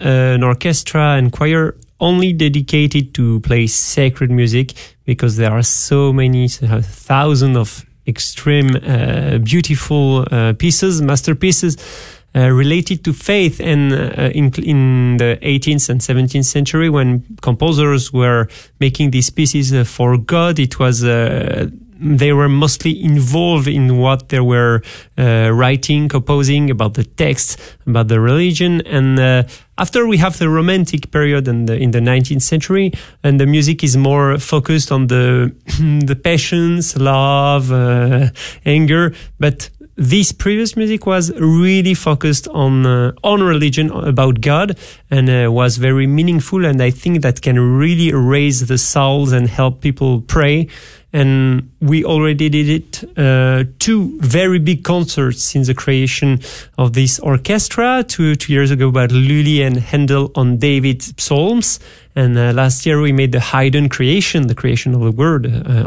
an orchestra and choir only dedicated to play sacred music, because there are so many thousands of extreme beautiful pieces, masterpieces related to faith. And in the 18th and 17th century, when composers were making these pieces for God, it was they were mostly involved in what they were writing, composing about the text, about the religion. And after we have the Romantic period in the 19th century, and the music is more focused on the the passions, love, anger. But this previous music was really focused on religion, about God, and was very meaningful. And I think that can really raise the souls and help people pray. And we already did it, 2 very big concerts since the creation of this orchestra, two years ago, about Lully and Handel on David's Psalms. And last year we made the Haydn creation, the creation of the word.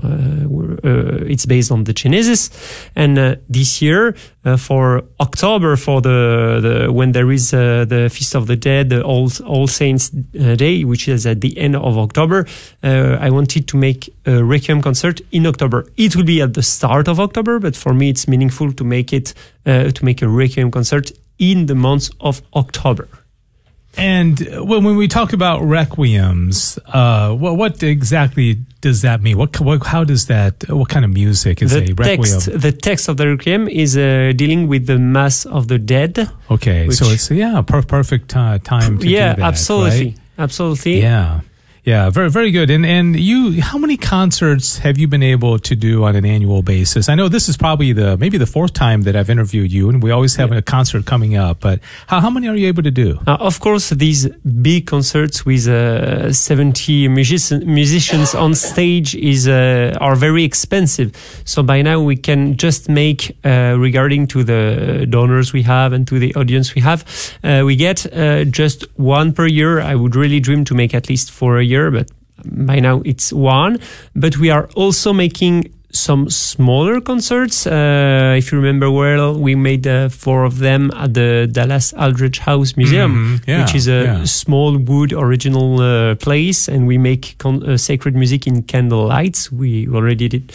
It's based on the Genesis. And this year, for October, for the when there is the Feast of the Dead, the All Saints Day, which is at the end of October, I wanted to make a Requiem concert in October. It will be at the start of October, but for me it's meaningful to make it to make a Requiem concert in the month of October. And when we talk about requiems, what exactly does that mean? What kind of music is a requiem? The text of the requiem is dealing with the Mass of the Dead. Okay, so it's perfect time to do that. Yeah, absolutely, right? Absolutely. Yeah, very, very good. And you, how many concerts have you been able to do on an annual basis? I know this is probably maybe the 4th time that I've interviewed you, and we always have a concert coming up. But how many are you able to do? Of course, these big concerts with 70 musicians on stage are very expensive. So by now we can just make, regarding to the donors we have and to the audience we have, we get just 1 per year. I would really dream to make at least 4 a year, but by now it's 1. But we are also making some smaller concerts. If you remember well, we made 4 of them at the Dallas Aldrich House Museum, which is a small wood original place, and we make sacred music in candle lights. We already did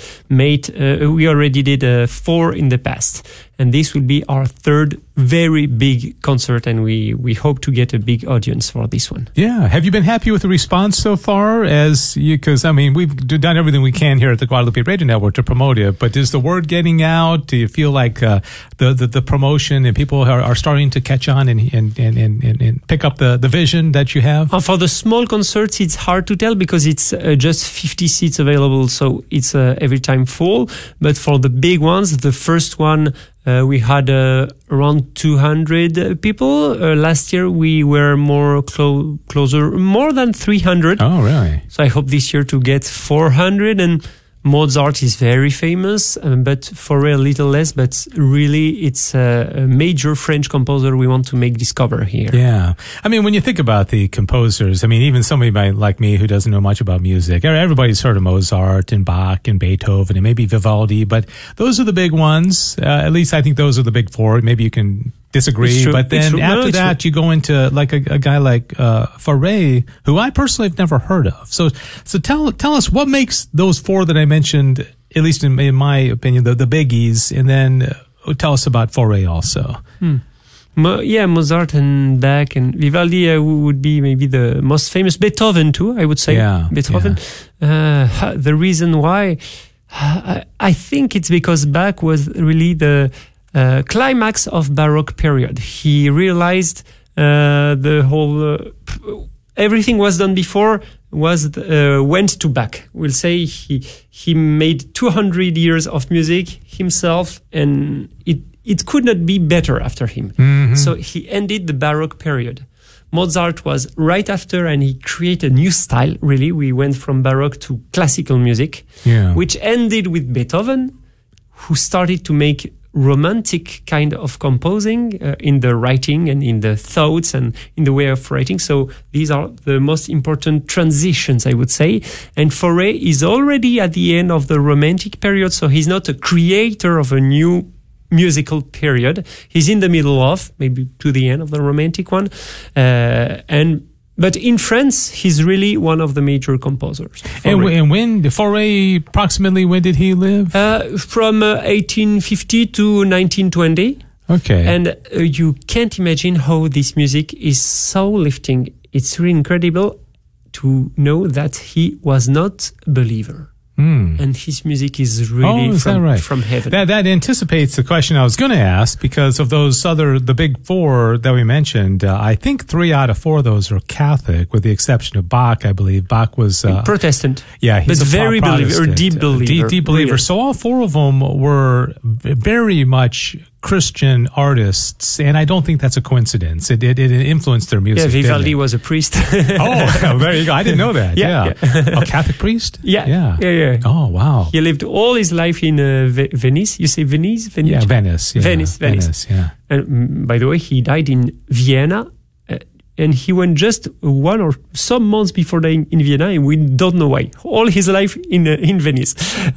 4 in the past, and this will be our 3rd very big concert, and we hope to get a big audience for this one. Yeah. Have you been happy with the response so far? Because I mean, we've done everything we can here at the Guadalupe Radio Network to promote it, but is the word getting out? Do you feel like the promotion and people are starting to catch on and pick up the vision that you have? For the small concerts, it's hard to tell because it's just 50 seats available, so it's every time full. But for the big ones, the first one, we had around 200 people. Last year we were closer, more than 300. Oh, really? So I hope this year to get 400. And Mozart is very famous, but Fauré a little less. But really, it's a major French composer we want to make discover here. Yeah. I mean, when you think about the composers, I mean, even somebody like me who doesn't know much about music, everybody's heard of Mozart and Bach and Beethoven and maybe Vivaldi, but those are the big ones. At least I think those are the big 4. Maybe you can disagree, but then after that you go into like a guy like Fauré, who I personally have never heard of. So tell us what makes those 4 that I mentioned, at least in my opinion, the biggies, and then tell us about Fauré also. Mozart and Bach and Vivaldi would be maybe the most famous. Beethoven too, I would say. Beethoven. Yeah. The reason why, I think it's because Bach was really the climax of Baroque period. He realized the whole everything was done before went to Bach. We'll say he made 200 years of music himself, and it could not be better after him. Mm-hmm. So he ended the Baroque period. Mozart was right after, and he created a new style. Really, we went from Baroque to classical music, which ended with Beethoven, who started to make romantic kind of composing in the writing and in the thoughts and in the way of writing. So these are the most important transitions, I would say. And Fauré is already at the end of the Romantic period, so he's not a creator of a new musical period. He's in the middle of, maybe to the end of the Romantic one. But in France, he's really one of the major composers. And when, Fauré, approximately when did he live? From 1850 to 1920. Okay. And you can't imagine how this music is so lifting. It's really incredible to know that he was not a believer. And his music is really from heaven. That anticipates the question I was going to ask, because of the big four that we mentioned, I think 3 out of 4 of those are Catholic, with the exception of Bach, I believe. Bach was Protestant. Yeah, he's but very believer, deep believer. Deep believer. So all 4 of them were very much Christian artists, and I don't think that's a coincidence. It influenced their music. Yeah, Vivaldi was a priest. Oh, there you go. I didn't know that. Yeah. A Catholic priest? Yeah. Oh, wow. He lived all his life in Venice. You say Venice? Yeah, Venice. Yeah. Venice. Yeah. And by the way, he died in Vienna, and he went just 1 or some months before dying in Vienna, and we don't know why. All his life in Venice.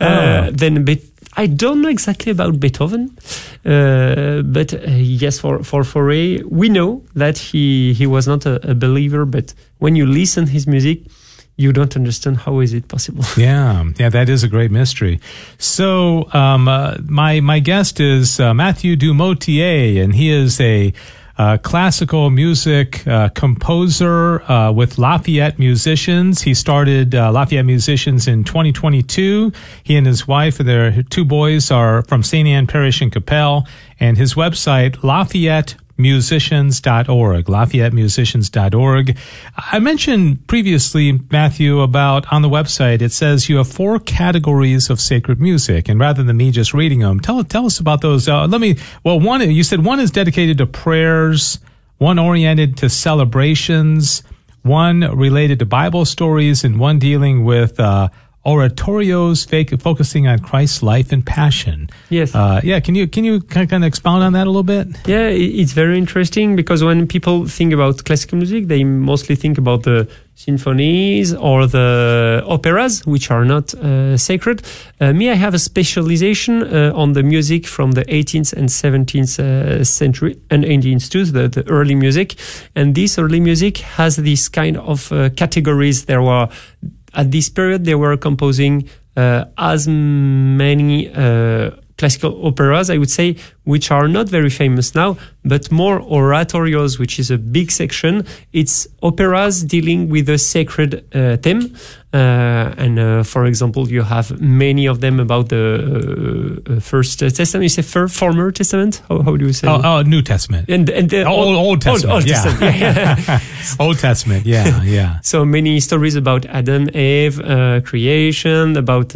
I don't know exactly about Beethoven, but yes, for Fauré, we know that he was not a believer, but when you listen to his music, you don't understand how is it possible. Yeah, that is a great mystery. So my guest is Mathieu Dumotier, and he is a classical music composer with Lafayette Musicians. He started Lafayette Musicians in 2022. He and his wife, their 2 boys, are from St. Anne Parish in Capel, and his website, LafayetteMusicians.org, LafayetteMusicians.org. I mentioned previously, Mathieu, about on the website, it says you have 4 categories of sacred music, and rather than me just reading them, tell us about those. One, you said one is dedicated to prayers, one oriented to celebrations, one related to Bible stories, and one dealing with oratorios focusing on Christ's life and passion. Yes. Can you kind of expound on that a little bit? Yeah, it's very interesting, because when people think about classical music, they mostly think about the symphonies or the operas, which are not sacred. Me, I have a specialization on the music from the 18th and 17th century, and 18th too, the early music. And this early music has this kind of categories. At this period, they were composing as many classical operas, I would say, which are not very famous now, but more oratorios, which is a big section. It's operas dealing with a sacred theme. For example, you have many of them about the First Testament. You say former Testament? How do you say? New Testament. And the Old Testament. Old Testament. Yeah. Old Testament. Yeah. So many stories about Adam, Eve, creation, about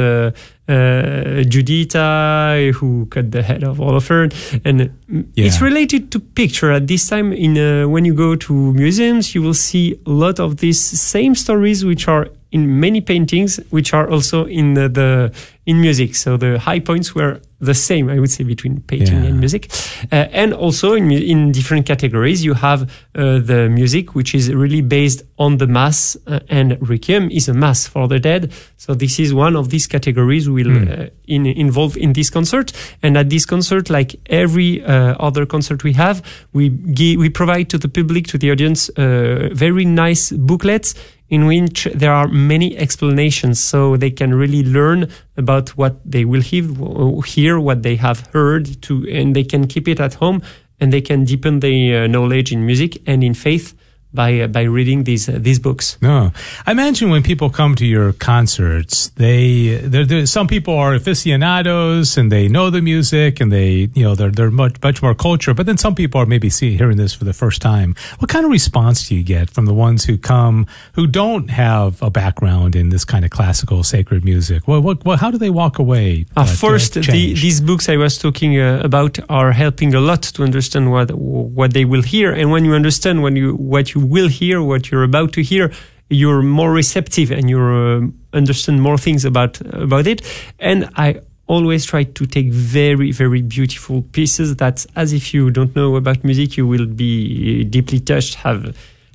Juditha, who cut the head of all of her, and it's related to picture. At this time, when you go to museums, you will see a lot of these same stories, which are in many paintings, which are also in in music. So the high points were the same, I would say, between painting and music. And also in different categories, you have the music, which is really based on the Mass, and Requiem is a Mass for the dead. So this is one of these categories will involve in this concert. And at this concert, like every other concert we have, we provide to the public, to the audience, very nice booklets in which there are many explanations, so they can really learn about what they will hear, what they have heard, and they can keep it at home, and they can deepen their knowledge in music and in faith by reading these books. No, I imagine when people come to your concerts, some people are aficionados and they know the music and they're much more cultured. But then some people are maybe hearing this for the first time. What kind of response do you get from the ones who come who don't have a background in this kind of classical sacred music? How do they walk away? First, these books I was talking about are helping a lot to understand what they will hear, and when you understand what you will hear, what you're about to hear, you're more receptive and you understand more things about it. And I always try to take very, very beautiful pieces that, as if you don't know about music, you will be deeply touched, have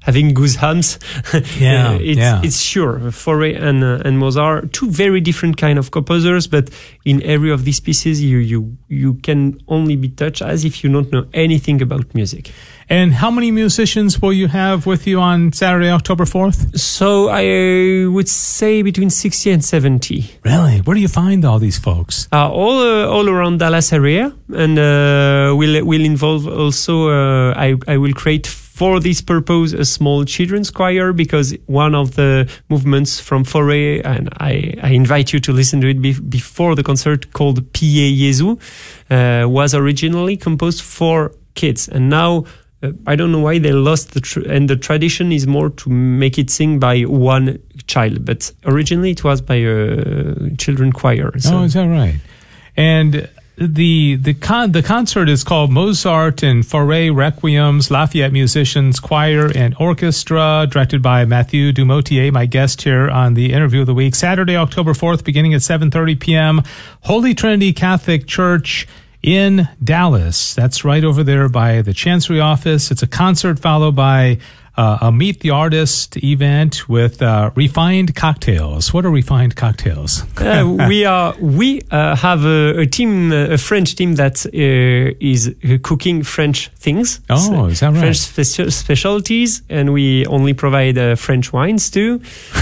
having goosebumps. Yeah, it's sure. Fauré and Mozart, two very different kind of composers, but in every of these pieces, you can only be touched as if you don't know anything about music. And how many musicians will you have with you on Saturday, October 4th? So I would say between 60 and 70. Really? Where do you find all these folks? All around Dallas area, and will involve also. I will create for this purpose a small children's choir, because one of the movements from Fauré, and I invite you to listen to it before the concert, called Pie Jesu, was originally composed for kids, and now. I don't know why they lost and the tradition is more to make it sing by one child, but originally it was by a children choir. So. Oh, is that right? And the concert is called Mozart and Fauré Requiems, Lafayette Musicians Choir and Orchestra, directed by Mathieu Dumotier, my guest here on the Interview of the Week. Saturday, October 4th, beginning at 7:30 p.m. Holy Trinity Catholic Church in Dallas. That's right over there by the Chancery office. It's a concert followed by a Meet the Artist event with Refined Cocktails. What are Refined Cocktails? We have a team, a French team that is cooking French things. Oh, is that right? French specialties, and we only provide French wines too.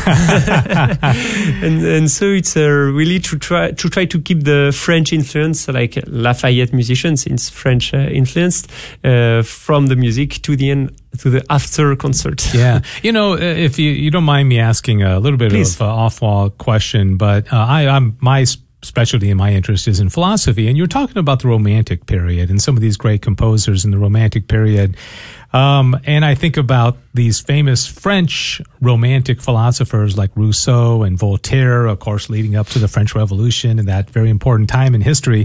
and so it's really to try to keep the French influence, like Lafayette musicians, it's French influenced, from the music to the end. To the after concert. Yeah. You know, if you don't mind me asking a little bit Please. of an off-wall question, but I'm my specialty and my interest is in philosophy, and you're talking about the Romantic period and some of these great composers in the Romantic period. And I think about these famous French Romantic philosophers like Rousseau and Voltaire, of course, leading up to the French Revolution and that very important time in history.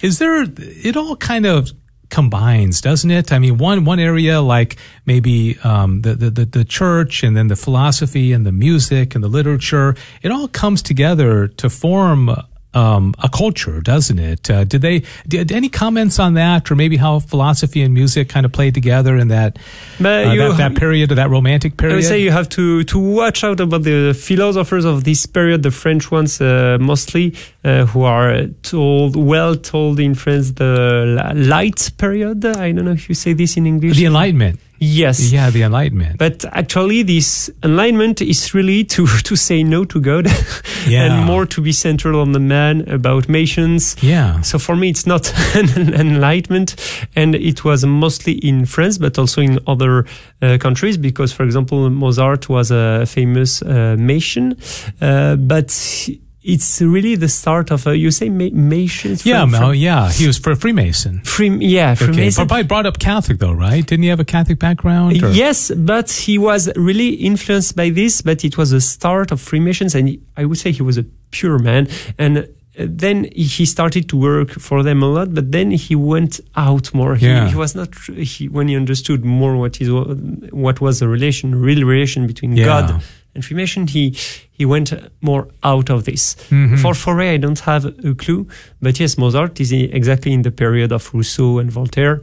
It all kind of combines, doesn't it? I mean, one area like maybe the church, and then the philosophy and the music and the literature, it all comes together to form a culture, doesn't it? Did any comments on that, or maybe how philosophy and music kind of played together in that period, of that Romantic period? I would say you have to watch out about the philosophers of this period, the French ones mostly, who are well told in France, the light period. I don't know if you say this in English. The Enlightenment. Yes. Yeah, the Enlightenment. But actually, this enlightenment is really to say no to God, and more to be centered on the man, about missions. Yeah. So for me, it's not an enlightenment, and it was mostly in France, but also in other countries, because, for example, Mozart was a famous Mason, but it's really the start of you say Mason. Yeah, he was for Freemason. Freemason. Okay, but probably brought up Catholic though, right? Didn't he have a Catholic background? Or? Yes, but he was really influenced by this. But it was the start of Freemasons, and I would say he was a pure man. And then he started to work for them a lot, but then he went out more. He was not. When he understood more what was the real relation between God and Freemason, he went more out of this. Mm-hmm. For Fauré, I don't have a clue, but yes, Mozart is exactly in the period of Rousseau and Voltaire.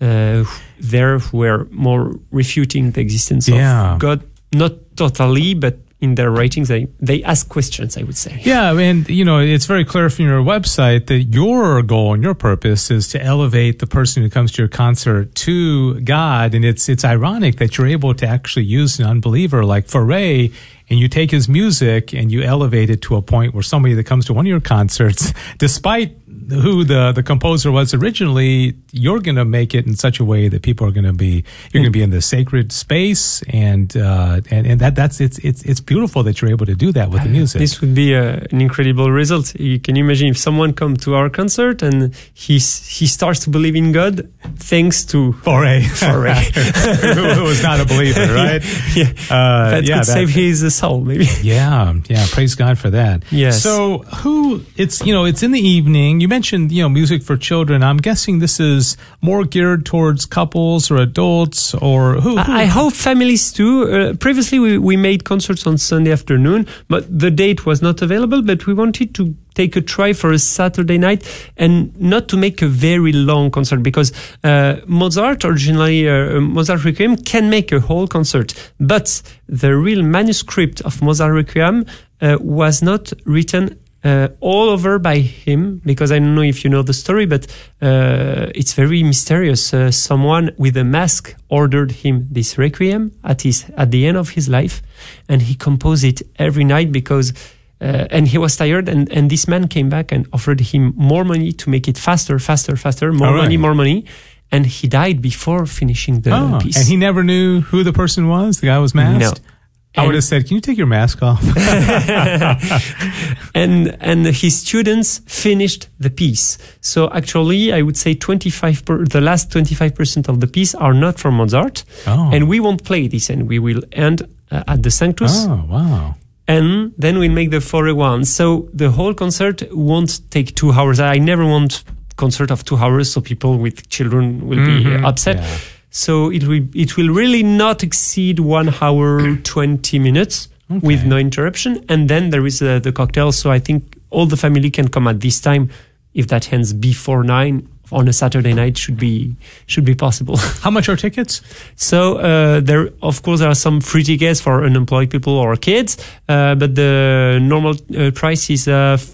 There were more refuting the existence of God, not totally, but in their writings, they ask questions, I would say. Yeah, and it's very clear from your website that your goal and your purpose is to elevate the person who comes to your concert to God, and it's ironic that you're able to actually use an unbeliever like Fauré, and you take his music and you elevate it to a point where somebody that comes to one of your concerts, despite who the composer was originally, you're going to make it in such a way that people are going to be, you're going to be in the sacred space, and that's it's beautiful that you're able to do that with the music. This would be an incredible result. You can imagine if someone comes to our concert and he starts to believe in God thanks to Fauré, who was not a believer, right? That could save his soul, maybe. Yeah. Praise God for that. Yes. So it's in the evening. You mentioned, music for children. I'm guessing this is more geared towards couples or adults, or who? I hope families too. Previously, we made concerts on Sunday afternoon, but the date was not available. But we wanted to take a try for a Saturday night, and not to make a very long concert, because Mozart originally, Mozart Requiem can make a whole concert, but the real manuscript of Mozart Requiem was not written all over by him, because I don't know if you know the story, but it's very mysterious. Someone with a mask ordered him this Requiem at the end of his life, and he composed it every night because and he was tired, and this man came back and offered him more money to make it faster, more money, and he died before finishing the piece. And he never knew who the person was? The guy was masked? No. I would have said, can you take your mask off? and his students finished the piece. So actually, I would say the last 25% of the piece are not from Mozart. And we won't play this, and we will end at the Sanctus. Oh, wow. And then we'll make the Fauré one. So the whole concert won't take 2 hours. I never want concert of 2 hours, so people with children will be upset. Yeah. So it will really not exceed 1 hour 20 minutes with no interruption. And then there is the cocktail. So I think all the family can come at this time. If that ends before 9 on a Saturday night, should be possible. How much are tickets? So there, of course, there are some free tickets for unemployed people or kids, but the normal price is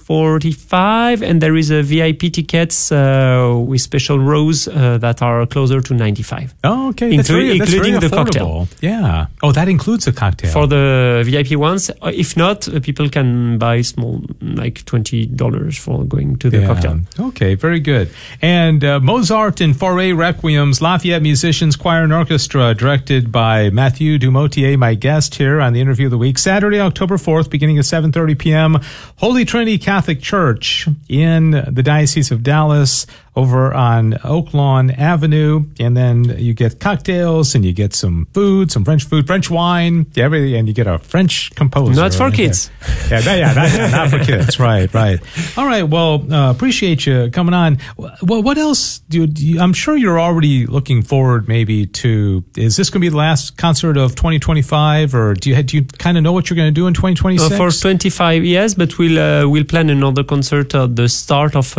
45, and there is a VIP tickets with special rows that are closer to 95. Oh, okay, including very the cocktail. Yeah. Oh, that includes a cocktail for the VIP ones. If not, people can buy small, like $20 for going to the cocktail. Okay, very good. And Mozart and Fauré Requiems, Lafayette Musicians Choir and Orchestra, directed by Mathieu Dumotier, my guest here on the Interview of the Week. Saturday, October 4th, beginning at 7:30 p.m., Holy Trinity Catholic Church in the Diocese of Dallas, over on Oak Lawn Avenue. And then you get cocktails, and you get some food, some French food, French wine, everything, and you get a French composer. Not for kids. Not for kids. Right. All right. Well, appreciate you coming on. Well, what else do you, I'm sure you're already looking forward maybe to, is this going to be the last concert of 2025, or do you kind of know what you're going to do in 2026? For 25, yes, but we'll plan another concert at the start of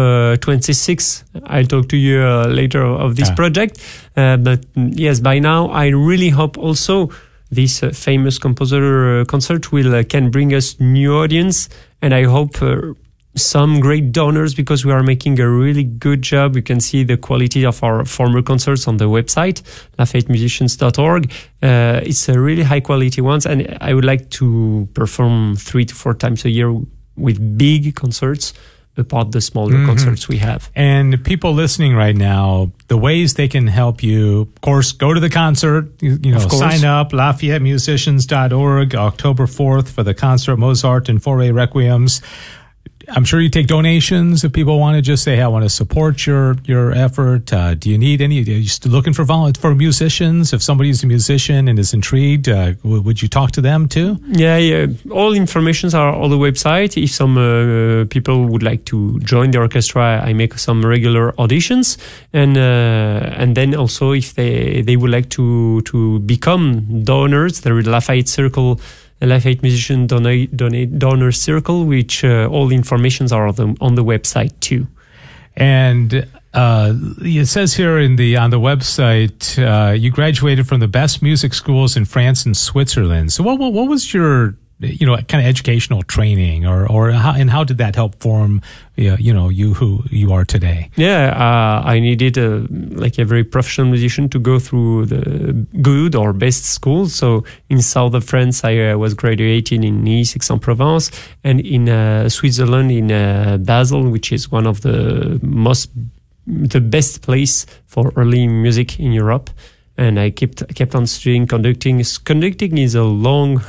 26. I'll talk to you later of this project. But yes, by now, I really hope also this famous composer concert can bring us new audience, and I hope some great donors, because we are making a really good job. You can see the quality of our former concerts on the website, LafayetteMusicians.org. It's a really high quality ones, and I would like to perform 3 to 4 times a year with big concerts, apart the smaller concerts we have. And people listening right now, the ways they can help you, of course, go to the concert, sign up, LafayetteMusicians.org, October 4th for the concert, Mozart and Fauré Requiems. I'm sure you take donations if people want to just say, hey, I want to support your effort. Do you need any? Are you still looking for musicians? If somebody's a musician and is intrigued, would you talk to them too? Yeah. All informations are on the website. If some people would like to join the orchestra, I make some regular auditions, and then also if they would like to become donors, there is Lafayette Circle. Lafayette Musician Donor Circle, which all informations are on the website too. And it says here on the website, you graduated from the best music schools in France and Switzerland. So what was your kind of educational training, or how did that help form you who you are today? Yeah, I needed like every professional musician to go through the good or best schools. So in south of France, I was graduating in Nice, Aix-en-Provence, and in Switzerland in Basel, which is one of the best place for early music in Europe. And I kept on studying conducting. Conducting is a long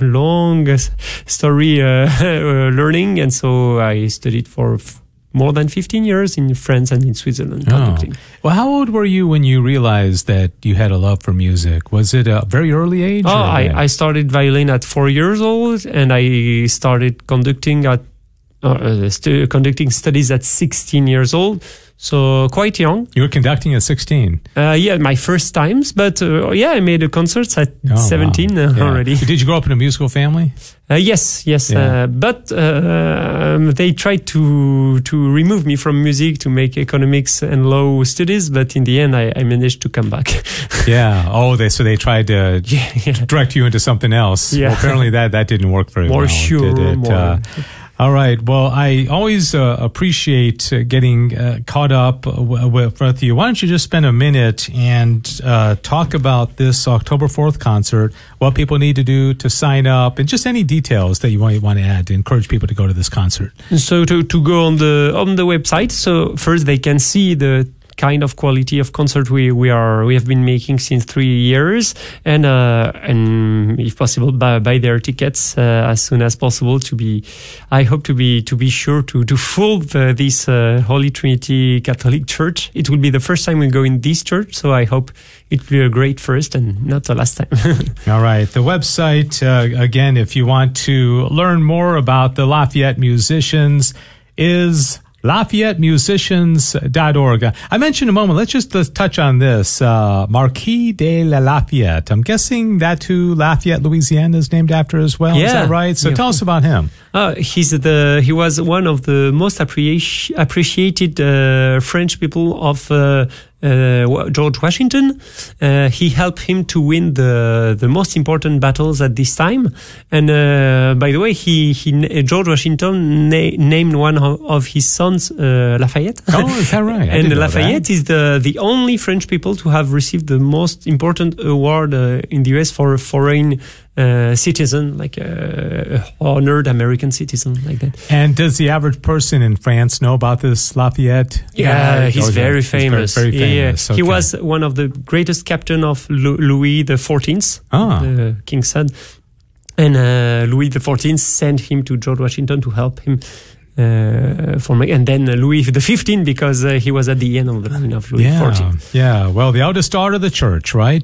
story learning, and so I studied for more than 15 years in France and in Switzerland conducting. Well, how old were you when you realized that you had a love for music? Was it a very early age? I started violin at 4 years old, and I started conducting conducting studies at 16 years old. So quite young. You were conducting at 16. Yeah, my first times. But I made a concert at 17 already. Did you grow up in a musical family? Yes. Yeah. But they tried to remove me from music to make economics and law studies. But in the end, I managed to come back. Yeah. Oh, so they tried to direct you into something else. Yeah. Well, apparently that didn't work very well. Sure, did it? All right. Well, I always appreciate getting caught up with you. Why don't you just spend a minute and talk about this October 4th concert, what people need to do to sign up, and just any details that you might want to add to encourage people to go to this concert. So to go on the website, so first they can see the kind of quality of concert we have been making since 3 years, and if possible buy their tickets as soon as possible I hope to be sure to fill this Holy Trinity Catholic Church. It will be the first time we go in this church, so I hope it will be a great first and not the last time. All right. The website, again, if you want to learn more about the Lafayette musicians, is LafayetteMusicians.org. I mentioned a moment. Let's touch on this. Marquis de la Lafayette. I'm guessing that too, Lafayette, Louisiana is named after as well. Yeah. Is that right? So tell us about him. He was one of the most appreciated French people of George Washington. He helped him to win the most important battles at this time. And by the way, George Washington named one of his sons Lafayette. Oh, is that right? And Lafayette is the only French people to have received the most important award in the US for a foreign citizen, like honored American citizen, like that. And does the average person in France know about this Lafayette? Yeah, he's very famous. Very famous. Yeah. Okay. He was one of the greatest captain of Louis XIV, the king's son. And Louis XIV sent him to George Washington to help him. And then Louis XV, because he was at the end of the reign of Louis XIV. Yeah, well, the eldest daughter of the church, right?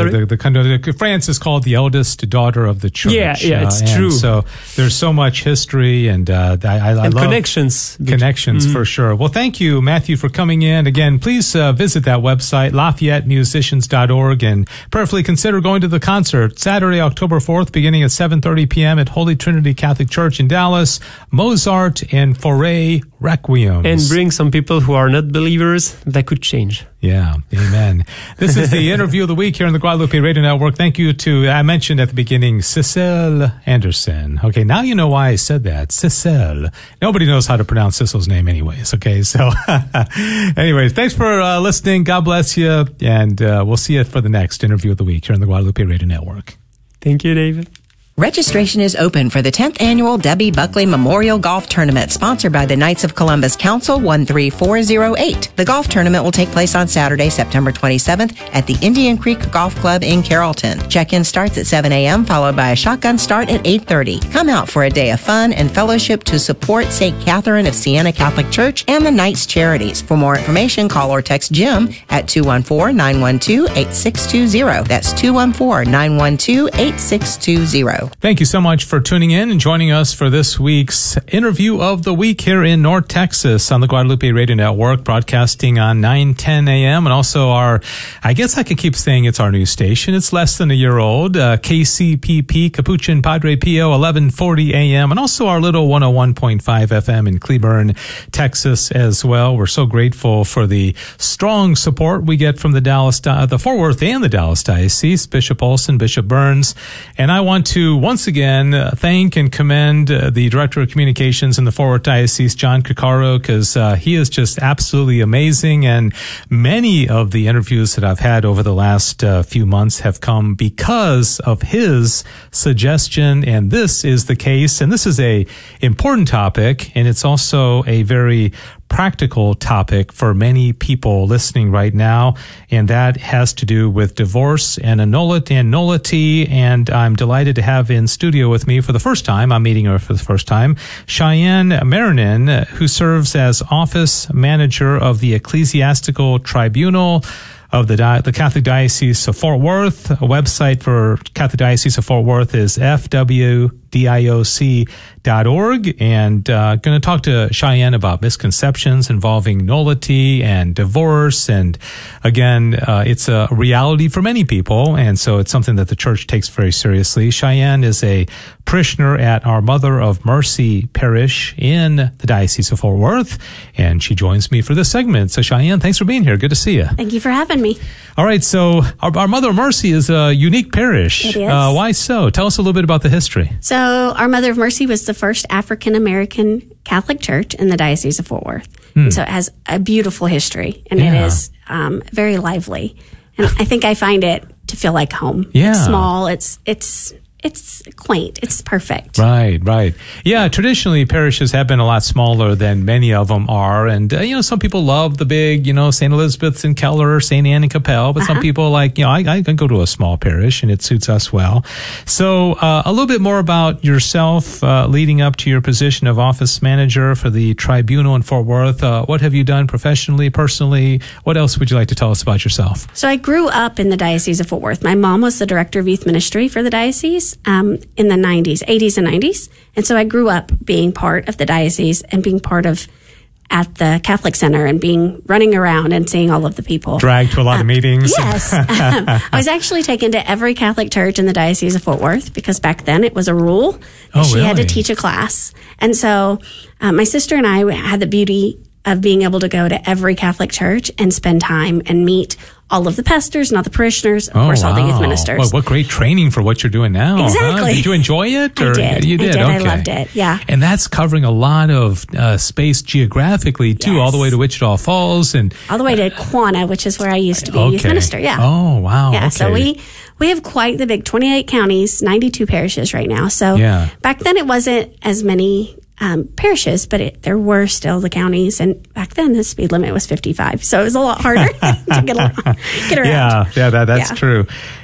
France is called the eldest daughter of the church. Yeah, it's true. So there's so much history and I love connections. For sure. Well, thank you, Matthew, for coming in. Again, please visit that website, LafayetteMusicians.org, and prayerfully consider going to the concert Saturday, October 4th, beginning at 7:30 p.m. at Holy Trinity Catholic Church in Dallas. Mozart and Fauré Requiem. And bring some people who are not believers that could change. Yeah, amen. This is the interview of the week here on the Guadalupe Radio Network. Thank you to, I mentioned at the beginning, Cecile Anderson. Okay, now you know why I said that. Cecile. Nobody knows how to pronounce Cecile's name anyways, okay? So, anyways, thanks for listening. God bless you. And we'll see you for the next interview of the week here on the Guadalupe Radio Network. Thank you, David. Registration is open for the 10th Annual Debbie Buckley Memorial Golf Tournament, sponsored by the Knights of Columbus Council 13408. The golf tournament will take place on Saturday, September 27th at the Indian Creek Golf Club in Carrollton. Check-in starts at 7 a.m., followed by a shotgun start at 8:30. Come out for a day of fun and fellowship to support St. Catherine of Siena Catholic Church and the Knights Charities. For more information, call or text Jim at 214-912-8620. That's 214-912-8620. Thank you so much for tuning in and joining us for this week's interview of the week here in North Texas on the Guadalupe Radio Network, broadcasting on 9:10 a.m. and also I guess I could keep saying it's our new station. It's less than a year old, KCPP, Capuchin Padre Pio, 1140 a.m. and also our little 101.5 FM in Cleburne, Texas as well. We're so grateful for the strong support we get from the Fort Worth and the Dallas Diocese, Bishop Olson, Bishop Burns, and I want to once again thank and commend the Director of Communications in the Fort Worth Diocese, John Cuccaro, because he is just absolutely amazing. And many of the interviews that I've had over the last few months have come because of his suggestion. And this is the case. And this is a important topic. And it's also a very practical topic for many people listening right now, and that has to do with divorce and nullity. And I'm delighted to have in studio with me for the first time, I'm meeting her for the first time, Cheyenne Marinin, who serves as office manager of the Ecclesiastical Tribunal of the Catholic Diocese of Fort Worth. A website for Catholic Diocese of Fort Worth is fwdf.org. DIOC.org, and going to talk to Cheyenne about misconceptions involving nullity and divorce. And again, it's a reality for many people, and so it's something that the church takes very seriously. Cheyenne is a parishioner at our Mother of Mercy Parish in the Diocese of Fort Worth, and she joins me for this segment. So Cheyenne, thanks for being here. Good to see you. Thank you for having me. All right, so our Mother of Mercy is a unique parish. It is. Why so? Tell us a little bit about the history. So our Mother of Mercy was the first African-American Catholic church in the Diocese of Fort Worth. And so it has a beautiful history, and it is very lively. And I think I find it to feel like home. Yeah. It's small. It's quaint. It's perfect. Right. Yeah, traditionally parishes have been a lot smaller than many of them are. And, some people love the big, St. Elizabeth's in Keller, St. Anne in Capel. But some people like, I can go to a small parish and it suits us well. So a little bit more about yourself leading up to your position of office manager for the Tribunal in Fort Worth. What have you done professionally, personally? What else would you like to tell us about yourself? So I grew up in the Diocese of Fort Worth. My mom was the director of youth ministry for the diocese in the 80s and 90s. And so I grew up being part of the diocese and being part of at the Catholic Center and running around and seeing all of the people. Dragged to a lot of meetings. Yes. I was actually taken to every Catholic church in the Diocese of Fort Worth because back then it was a rule. She had to teach a class. And so my sister and I had the beauty of being able to go to every Catholic church and spend time and meet all of the pastors and all the parishioners, of course, all the youth ministers. Well, what great training for what you're doing now. Exactly. Huh? Did you enjoy it? I did. You did? I did. Okay. I loved it. Yeah. And that's covering a lot of space geographically, too, Yes. all the way to Wichita Falls. And all the way to Quanah, which is where I used to be a youth minister. Yeah. Oh, wow. Yeah. Okay. So we have quite the big 28 counties, 92 parishes right now. So back then it wasn't as many parishes, but there were still the counties. And back then the speed limit was 55. So it was a lot harder to get around. Yeah, that's true.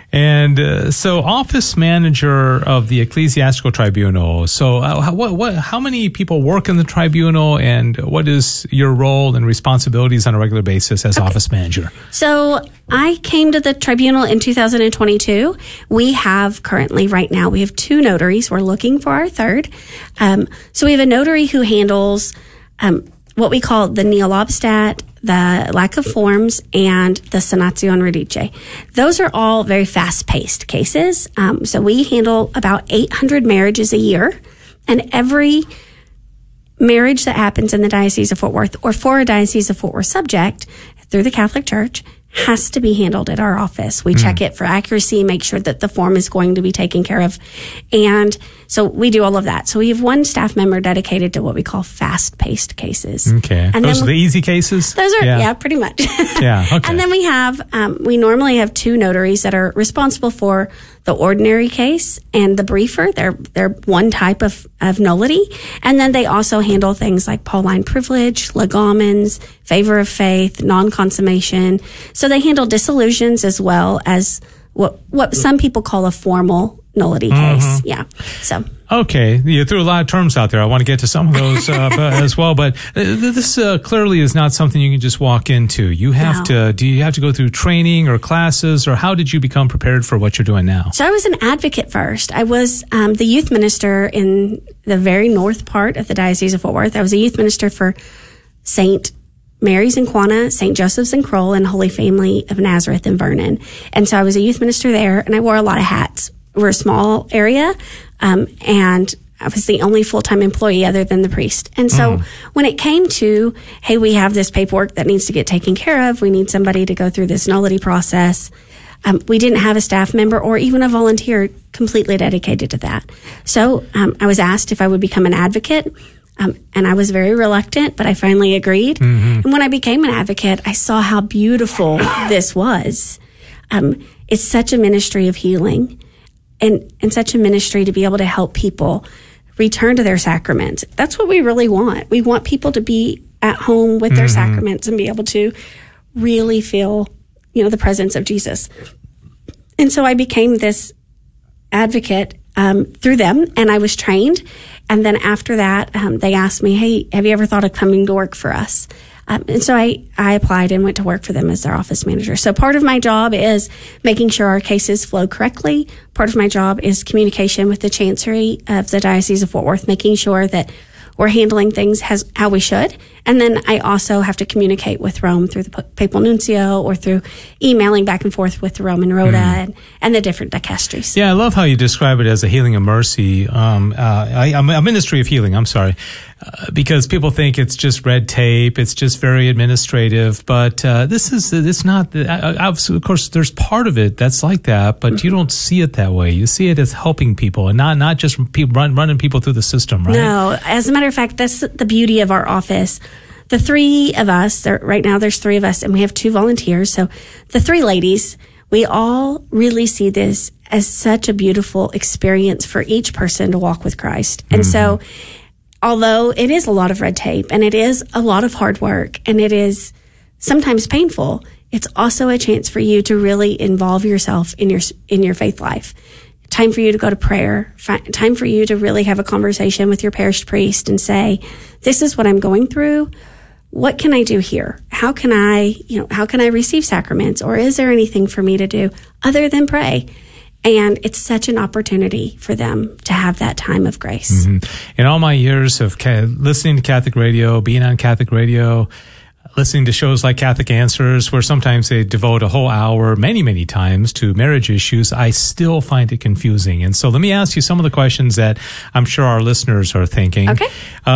And so, office manager of the Ecclesiastical Tribunal. So, how many people work in the tribunal, and what is your role and responsibilities on a regular basis as office manager? So, I came to the tribunal in 2022. We have currently, right now, we have 2 notaries. We're looking for our third. So, we have a notary who handles what we call the nihil obstat, the lack of forms, and the sanatio radice. Those are all very fast-paced cases. So we handle about 800 marriages a year, and every marriage that happens in the Diocese of Fort Worth or for a Diocese of Fort Worth subject through the Catholic Church has to be handled at our office. We check it for accuracy, make sure that the form is going to be taken care of. And so we do all of that. So we have one staff member dedicated to what we call fast-paced cases. Okay. And those are the easy cases? Those are, pretty much. Yeah, okay. And then we have, we normally have 2 notaries that are responsible for the ordinary case and the briefer. They're one type of nullity. And then they also handle things like Pauline privilege, legomens, favor of faith, non-consummation. So they handle dissolutions as well as what some people call a formal nullity case. Yeah. So. Okay. You threw a lot of terms out there. I want to get to some of those as well, but this clearly is not something you can just walk into. You have do you have to go through training or classes, or how did you become prepared for what you're doing now? So I was an advocate first. I was the youth minister in the very north part of the Diocese of Fort Worth. I was a youth minister for St. Mary's in Quanah, St. Joseph's in Crowell, and Holy Family of Nazareth in Vernon. And so I was a youth minister there, and I wore a lot of hats. We're a small area, and I was the only full-time employee other than the priest. And so when it came to, hey, we have this paperwork that needs to get taken care of, we need somebody to go through this nullity process, we didn't have a staff member or even a volunteer completely dedicated to that. So I was asked if I would become an advocate. And I was very reluctant, but I finally agreed. And when I became an advocate, I saw how beautiful this was. It's such a ministry of healing and such a ministry to be able to help people return to their sacraments. That's what we really want. We want people to be at home with their sacraments and be able to really feel, the presence of Jesus. And so I became this advocate through them, and I was trained. And then after that, they asked me, hey, have you ever thought of coming to work for us? And so I applied and went to work for them as their office manager. So part of my job is making sure our cases flow correctly. Part of my job is communication with the Chancery of the Diocese of Fort Worth, making sure that we're handling things how we should. And then I also have to communicate with Rome through the papal nuncio or through emailing back and forth with the Roman Rota and the different dicasteries. Yeah, I love how you describe it as a healing of mercy, a ministry of healing, because people think it's just red tape, it's just very administrative, but it's not. Of course, there's part of it that's like that, but you don't see it that way. You see it as helping people and not just people running people through the system, right? No, as a matter of fact, that's the beauty of our office. The three of us, right now there's three of us, and we have 2 volunteers. So the 3 ladies, we all really see this as such a beautiful experience for each person to walk with Christ. And so, although it is a lot of red tape and it is a lot of hard work and it is sometimes painful, it's also a chance for you to really involve yourself in your faith life. Time for you to go to prayer, time for you to really have a conversation with your parish priest and say, this is what I'm going through. What can I do here? How can I receive sacraments? Or is there anything for me to do other than pray? And it's such an opportunity for them to have that time of grace. In all my years of listening to Catholic radio, being on Catholic radio, listening to shows like Catholic Answers, where sometimes they devote a whole hour, many, many times, to marriage issues, I still find it confusing. And so let me ask you some of the questions that I'm sure our listeners are thinking. Okay.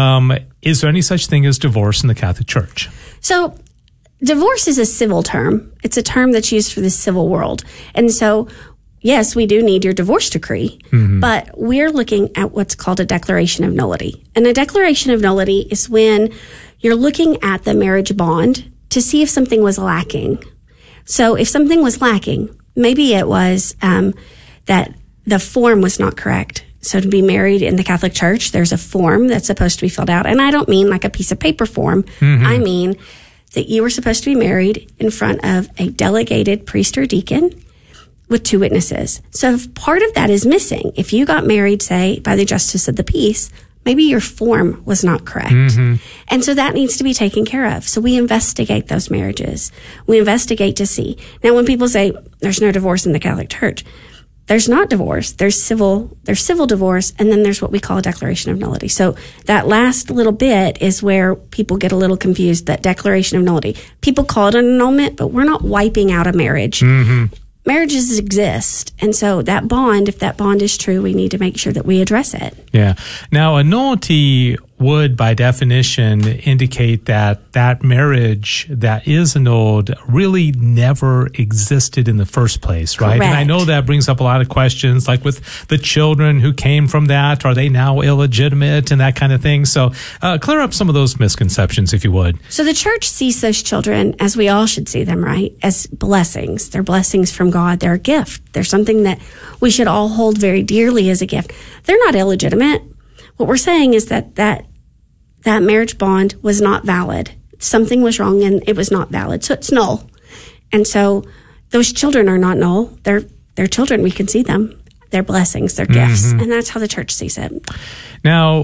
Is there any such thing as divorce in the Catholic Church? So divorce is a civil term. It's a term that's used for the civil world. And so, yes, we do need your divorce decree, but we're looking at what's called a declaration of nullity. And a declaration of nullity is when you're looking at the marriage bond to see if something was lacking. So if something was lacking, maybe it was that the form was not correct. So to be married in the Catholic Church, there's a form that's supposed to be filled out. And I don't mean like a piece of paper form. I mean that you were supposed to be married in front of a delegated priest or deacon with 2 witnesses. So if part of that is missing, if you got married, say, by the Justice of the Peace, maybe your form was not correct. And so that needs to be taken care of. So we investigate those marriages. We investigate to see. Now, when people say there's no divorce in the Catholic Church, there's not divorce. There's civil divorce, and then there's what we call a declaration of nullity. So that last little bit is where people get a little confused, that declaration of nullity. People call it an annulment, but we're not wiping out a marriage. Marriages exist. And so that bond, if that bond is true, we need to make sure that we address it. Yeah. Now, a nullity would, by definition, indicate that that marriage that is annulled really never existed in the first place, right? Correct. And I know that brings up a lot of questions, like with the children who came from that. Are they now illegitimate and that kind of thing? So clear up some of those misconceptions, if you would. So the church sees those children, as we all should see them, right? As blessings. They're blessings from God. They're a gift. They're something that we should all hold very dearly as a gift. They're not illegitimate. What we're saying is that marriage bond was not valid. Something was wrong and it was not valid. So it's null. And so those children are not null. They're children. We can see them. They're blessings. They're gifts. And that's how the church sees it. Now,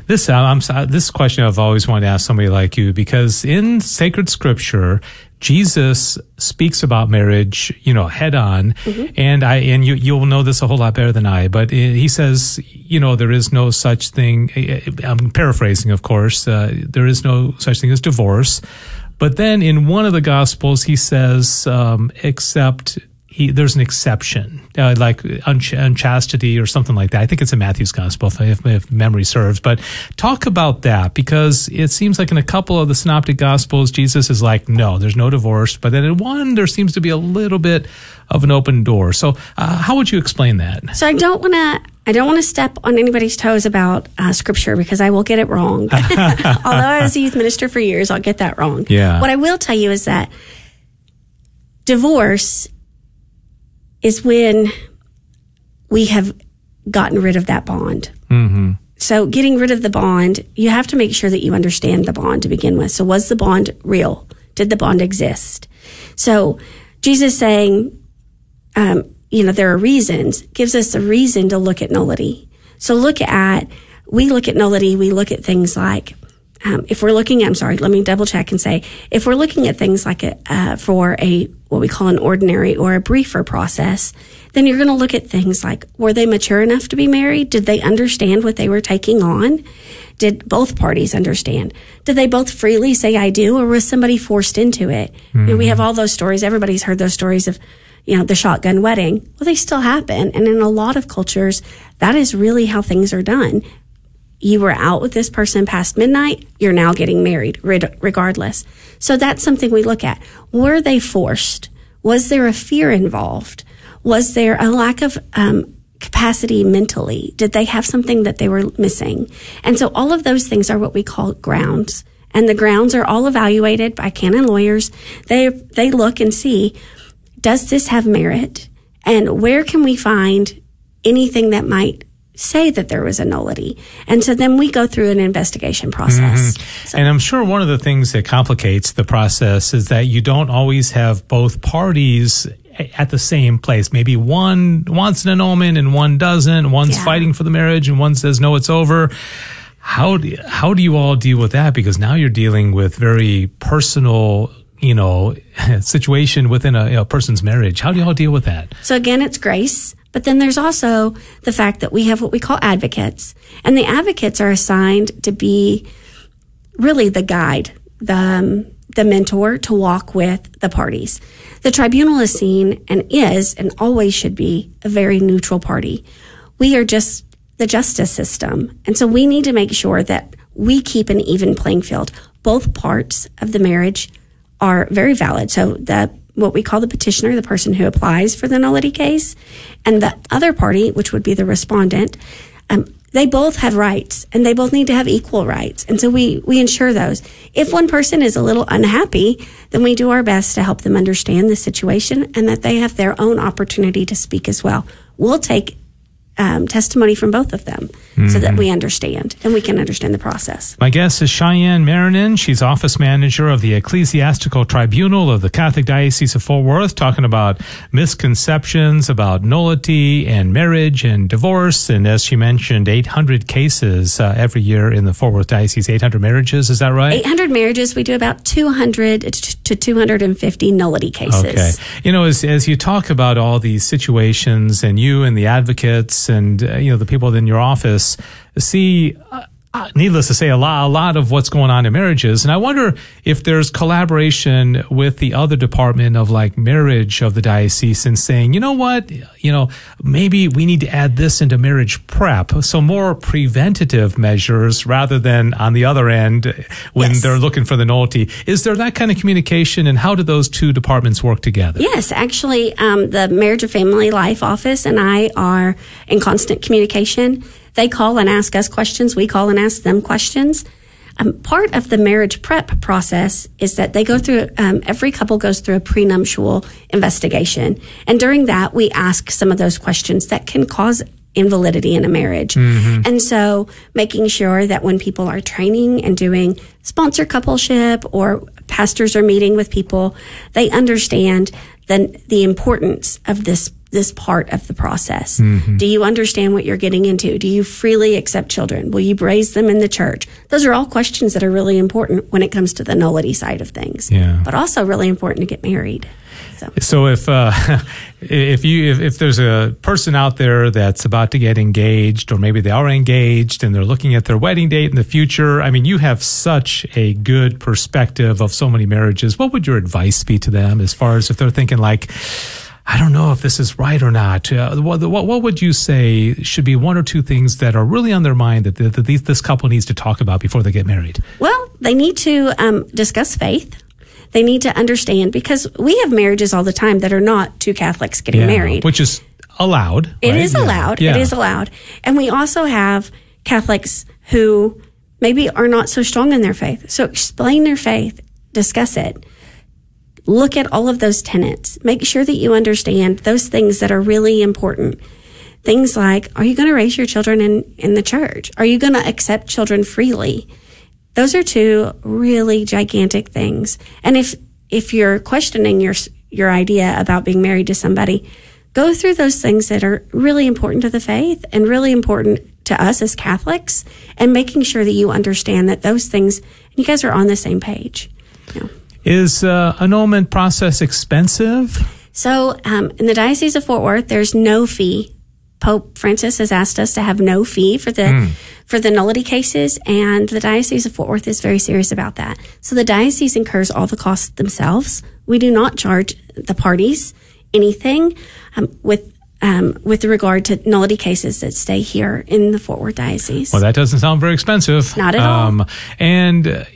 this question I've always wanted to ask somebody like you, because in sacred scripture, Jesus speaks about marriage, head on, and you'll know this a whole lot better than I. But he says, there is no such thing. I'm paraphrasing, of course. There is no such thing as divorce. But then in one of the Gospels, he says, except there's an exception, like unchastity or something like that. I think it's in Matthew's Gospel, if memory serves. But talk about that, because it seems like in a couple of the Synoptic Gospels, Jesus is like, no, there's no divorce. But then in one, there seems to be a little bit of an open door. So how would you explain that? So I don't want to step on anybody's toes about scripture, because I will get it wrong. Although I was a youth minister for years, I'll get that wrong. Yeah. What I will tell you is that divorce is when we have gotten rid of that bond. So getting rid of the bond, you have to make sure that you understand the bond to begin with. So was the bond real? Did the bond exist? So Jesus saying, there are reasons, gives us a reason to look at nullity. So we look at nullity, we look at things like, if we're looking at, let me double check and say, if we're looking at things like for what we call an ordinary or a briefer process, then you're going to look at things like, were they mature enough to be married? Did they understand what they were taking on? Did both parties understand? Did they both freely say, I do, or was somebody forced into it? Mm-hmm. We have all those stories. Everybody's heard those stories of, the shotgun wedding. Well, they still happen. And in a lot of cultures, that is really how things are done. You were out with this person past midnight, you're now getting married, regardless. So that's something we look at. Were they forced? Was there a fear involved? Was there a lack of capacity mentally? Did they have something that they were missing? And so all of those things are what we call grounds. And the grounds are all evaluated by canon lawyers. They look and see, does this have merit? And where can we find anything that might say that there was a nullity? And so then we go through an investigation process. Mm-hmm. So, and I'm sure one of the things that complicates the process is that you don't always have both parties at the same place. Maybe one wants an annulment and one doesn't. One's fighting for the marriage and one says, no, it's over. How do you all deal with that? Because now you're dealing with very personal, situation within a person's marriage. How do you all deal with that? So again, it's grace. But then there's also the fact that we have what we call advocates. And the advocates are assigned to be really the guide, the mentor to walk with the parties. The tribunal is seen and is and always should be a very neutral party. We are just the justice system. And so we need to make sure that we keep an even playing field. Both parts of the marriage are very valid. So what we call the petitioner, the person who applies for the nullity case, and the other party, which would be the respondent, they both have rights and they both need to have equal rights. And so we ensure those. If one person is a little unhappy, then we do our best to help them understand the situation and that they have their own opportunity to speak as well. We'll take testimony from both of them so that we understand and we can understand the process. My guest is Cheyenne Marinin. She's office manager of the Ecclesiastical Tribunal of the Catholic Diocese of Fort Worth, talking about misconceptions about nullity and marriage and divorce. And as she mentioned, 800 cases every year in the Fort Worth Diocese, 800 marriages. Is that right? 800 marriages. We do about 200 to 250 nullity cases. Okay. As you talk about all these situations and you and the advocates and the people in your office see, needless to say, a lot of what's going on in marriages. And I wonder if there's collaboration with the other department of marriage of the diocese and saying, you know what, maybe we need to add this into marriage prep. So more preventative measures rather than on the other end when they're looking for the nullity. Is there that kind of communication, and how do those two departments work together? Yes, actually, the Marriage and Family Life Office and I are in constant communication. They call and ask us questions. We call and ask them questions. Part of the marriage prep process is that they go through, every couple goes through a prenuptial investigation. And during that, we ask some of those questions that can cause invalidity in a marriage. Mm-hmm. And so making sure that when people are training and doing sponsor coupleship or pastors are meeting with people, they understand the importance of this part of the process. Mm-hmm. Do you understand what you're getting into? Do you freely accept children? Will you raise them in the church? Those are all questions that are really important when it comes to the nullity side of things, but also really important to get married. So if there's a person out there that's about to get engaged, or maybe they are engaged and they're looking at their wedding date in the future, I mean, you have such a good perspective of so many marriages. What would your advice be to them as far as if they're thinking I don't know if this is right or not? What would you say should be one or two things that are really on their mind that this couple needs to talk about before they get married? Well, they need to discuss faith. They need to understand, because we have marriages all the time that are not two Catholics getting married. Which is allowed. It is allowed. Yeah. It is allowed. And we also have Catholics who maybe are not so strong in their faith. So explain their faith, discuss it. Look at all of those tenets. Make sure that you understand those things that are really important. Things like, are you going to raise your children in the church? Are you going to accept children freely? Those are two really gigantic things. And if you're questioning your idea about being married to somebody, go through those things that are really important to the faith and really important to us as Catholics, and making sure that you understand that those things, you guys are on the same page. Is annulment process expensive? So in the Diocese of Fort Worth, there's no fee. Pope Francis has asked us to have no fee for the nullity cases, and the Diocese of Fort Worth is very serious about that. So the diocese incurs all the costs themselves. We do not charge the parties anything with regard to nullity cases that stay here in the Fort Worth Diocese. Well, that doesn't sound very expensive. Not at all. And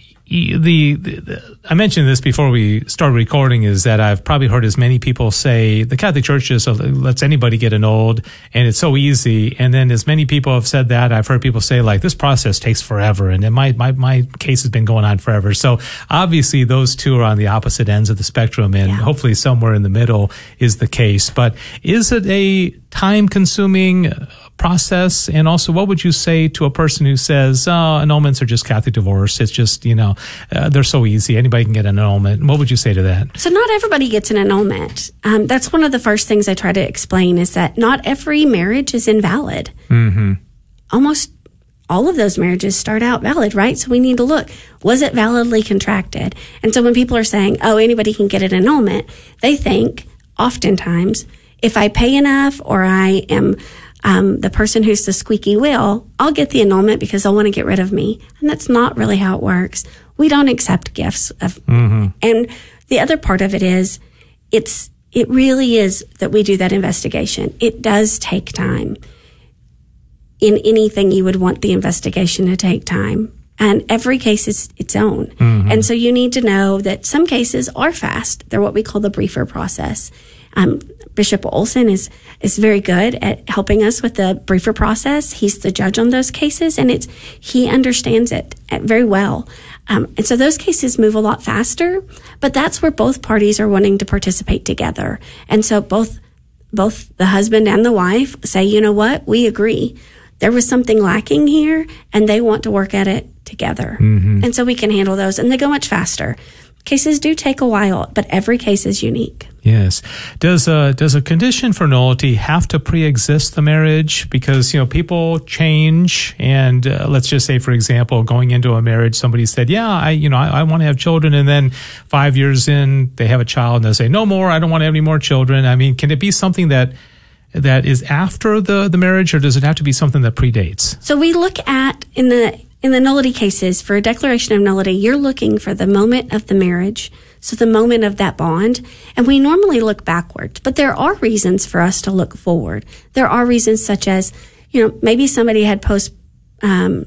I mentioned this before we started recording, is that I've probably heard as many people say the Catholic Church just lets anybody get annulled and it's so easy. And then as many people have said that, I've heard people say like this process takes forever and my case has been going on forever. So obviously those two are on the opposite ends of the spectrum, and hopefully somewhere in the middle is the case. But is it a time-consuming process? And also, what would you say to a person who says, annulments are just Catholic divorce? It's just, they're so easy. Anybody can get an annulment. What would you say to that? So not everybody gets an annulment. That's one of the first things I try to explain, is that not every marriage is invalid. Mm-hmm. Almost all of those marriages start out valid, right? So we need to look, was it validly contracted? And so when people are saying, oh, anybody can get an annulment, they think oftentimes, if I pay enough or I am the person who's the squeaky wheel, I'll get the annulment because they'll want to get rid of me. And that's not really how it works. We don't accept gifts. And the other part of it is, it really is that we do that investigation. It does take time. In anything, you would want the investigation to take time. And every case is its own. Mm-hmm. And so you need to know that some cases are fast. They're what we call the briefer process. Bishop Olson is very good at helping us with the briefer process. He's the judge on those cases, and he understands it very well. And so those cases move a lot faster, but that's where both parties are wanting to participate together. And so both the husband and the wife say, you know what, we agree. There was something lacking here, and they want to work at it together. Mm-hmm. And so we can handle those, and they go much faster. Cases do take a while, but every case is unique. Yes. Does a condition for nullity have to pre-exist the marriage? Because, people change, and let's just say, for example, going into a marriage, somebody said, I want to have children, and then 5 years in, they have a child, and they say, no more, I don't want to have any more children. I mean, can it be something that is after the marriage, or does it have to be something that predates? So we look at, in the nullity cases, for a declaration of nullity, you're looking for the moment of the marriage, so the moment of that bond, and we normally look backwards. But there are reasons for us to look forward. There are reasons such as, maybe somebody had postpartum.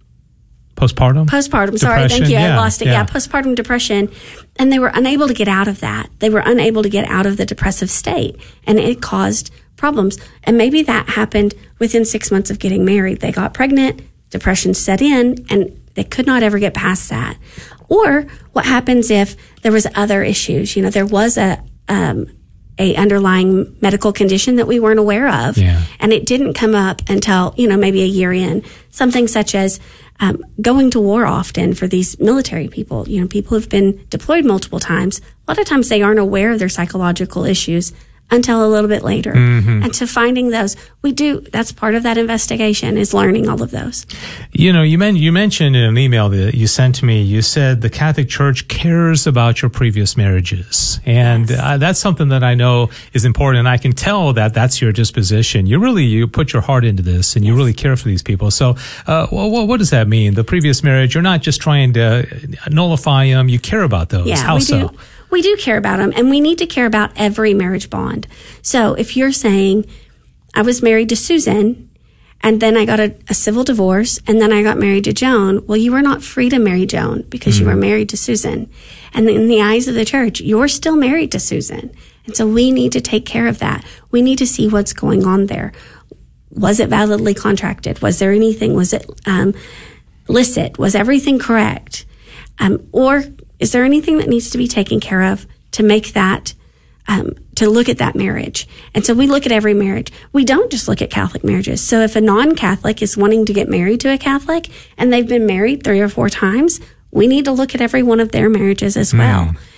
Sorry, thank you. Yeah, I lost it. Yeah, postpartum depression, and they were unable to get out of that. They were unable to get out of the depressive state, and it caused problems. And maybe that happened within 6 months of getting married. They got pregnant. Depression set in, and they could not ever get past that. Or what happens if there was other issues? There was a underlying medical condition that we weren't aware of, and it didn't come up until maybe a year in. Something such as going to war often for these military people. People who've been deployed multiple times. A lot of times they aren't aware of their psychological issues until a little bit later. Mm-hmm. And so finding those, that's part of that investigation, is learning all of those. You mentioned in an email that you sent to me, you said the Catholic Church cares about your previous marriages. And that's something that I know is important. And I can tell that that's your disposition. You put your heart into this, and you really care for these people. So what does that mean? The previous marriage, you're not just trying to nullify them, you care about those. Yeah, How so? We do care about them, and we need to care about every marriage bond. So if you're saying, I was married to Susan, and then I got a civil divorce, and then I got married to Joan, well, you were not free to marry Joan because you were married to Susan. And in the eyes of the church, you're still married to Susan. And so we need to take care of that. We need to see what's going on there. Was it validly contracted? Was there anything? Was it licit? Was everything correct? Or is there anything that needs to be taken care of to make that, to look at that marriage? And so we look at every marriage. We don't just look at Catholic marriages. So if a non-Catholic is wanting to get married to a Catholic and they've been married 3 or 4 times, we need to look at every one of their marriages as well.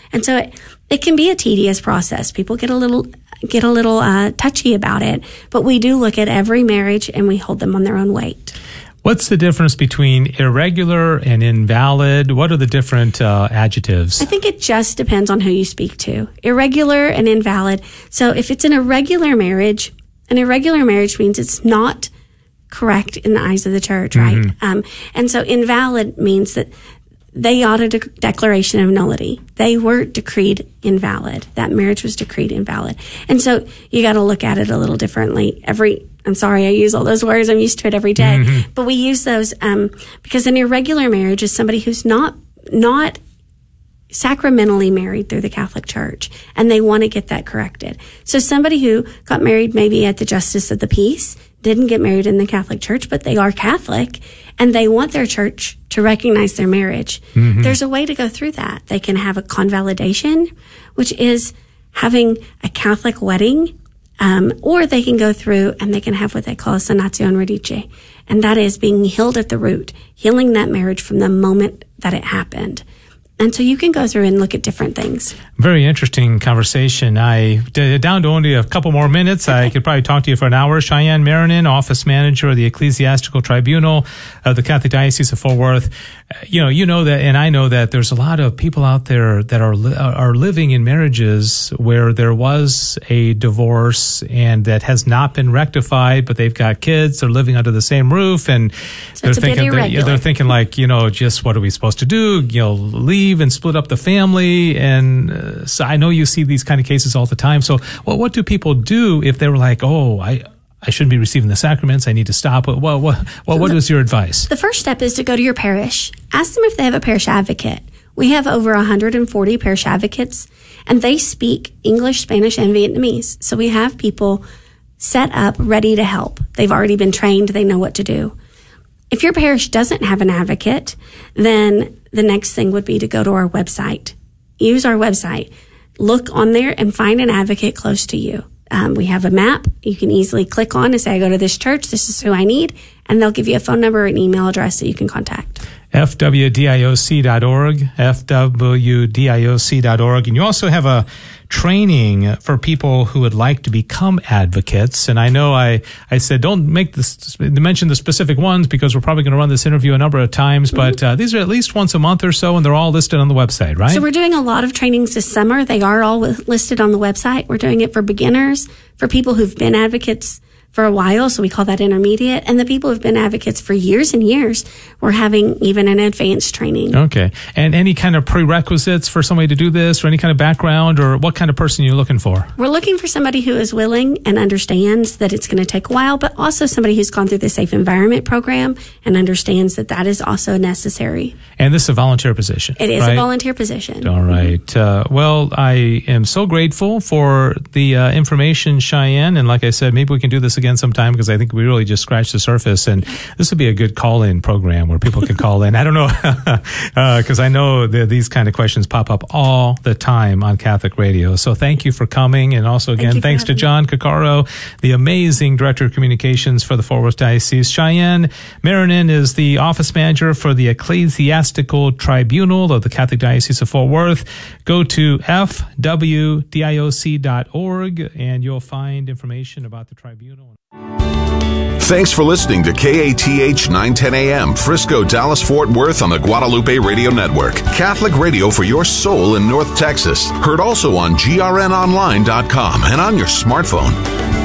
And so it can be a tedious process. People get a little touchy about it, but we do look at every marriage and we hold them on their own weight. What's the difference between irregular and invalid? What are the different adjectives? I think it just depends on who you speak to. Irregular and invalid. So if it's an irregular marriage means it's not correct in the eyes of the church, right? Mm-hmm. And so invalid means that they got a declaration of nullity. They were decreed invalid. That marriage was decreed invalid. And so you got to look at it a little differently. I'm sorry I use all those words. I'm used to it every day. Mm-hmm. But we use those because an irregular marriage is somebody who's not sacramentally married through the Catholic Church, and they want to get that corrected. So somebody who got married maybe at the Justice of the Peace didn't get married in the Catholic Church, but they are Catholic, and they want their church to recognize their marriage. Mm-hmm. There's a way to go through that. They can have a convalidation, which is having a Catholic wedding, or they can go through and they can have what they call a sanatio radice, and that is being healed at the root, healing that marriage from the moment that it happened. And so you can go through and look at different things. Very interesting conversation. Down to only a couple more minutes. Okay. I could probably talk to you for an hour. Cheyenne Marinan, Office Manager of the Ecclesiastical Tribunal of the Catholic Diocese of Fort Worth. You know that, and I know that there's a lot of people out there that are living in marriages where there was a divorce and that has not been rectified, but they've got kids, they're living under the same roof, and so they're thinking like, just what are we supposed to do? Leave and split up the family. And so I know you see these kind of cases all the time. So what do people do if they were like, I shouldn't be receiving the sacraments, I need to stop? What is your advice? The first step is to go to your parish. Ask them if they have a parish advocate. We have over 140 parish advocates, and they speak English, Spanish, and Vietnamese. So we have people set up ready to help. They've already been trained. They know what to do. If your parish doesn't have an advocate, then the next thing would be to go to our website. Use our website. Look on there and find an advocate close to you. We have a map you can easily click on and say, I go to this church, this is who I need, and they'll give you a phone number or an email address that you can contact. FWDIOC.org, FWDIOC.org. And you also have a training for people who would like to become advocates. And I know I said don't mention the specific ones because we're probably going to run this interview a number of times, but these are at least once a month or so, and they're all listed on the website, right? So we're doing a lot of trainings this summer. They are all listed on the website. We're doing it for beginners, for people who've been advocates for a while, so we call that intermediate, and the people who've been advocates for years and years, we're having even an advanced training. Okay. And any kind of prerequisites for somebody to do this, or any kind of background, or what kind of person you're looking for? We're looking for somebody who is willing and understands that it's going to take a while, but also somebody who's gone through the Safe Environment Program and understands that that is also necessary. And this is a volunteer position. It is a volunteer position. All right. Well, I am so grateful for the information, Cheyenne, and like I said, maybe we can do this again sometime, because I think we really just scratched the surface, and this would be a good call-in program where people can call in. I don't know, because I know that these kind of questions pop up all the time on Catholic radio. So thank you for coming, and also again, thanks to John Coccaro, the amazing Director of Communications for the Fort Worth Diocese. Cheyenne Marinan is the Office Manager for the Ecclesiastical Tribunal of the Catholic Diocese of Fort Worth. Go to fwdioc.org and you'll find information about the tribunal. Thanks for listening to KATH 910 AM, Frisco, Dallas, Fort Worth on the Guadalupe Radio Network. Catholic radio for your soul in North Texas. Heard also on grnonline.com and on your smartphone.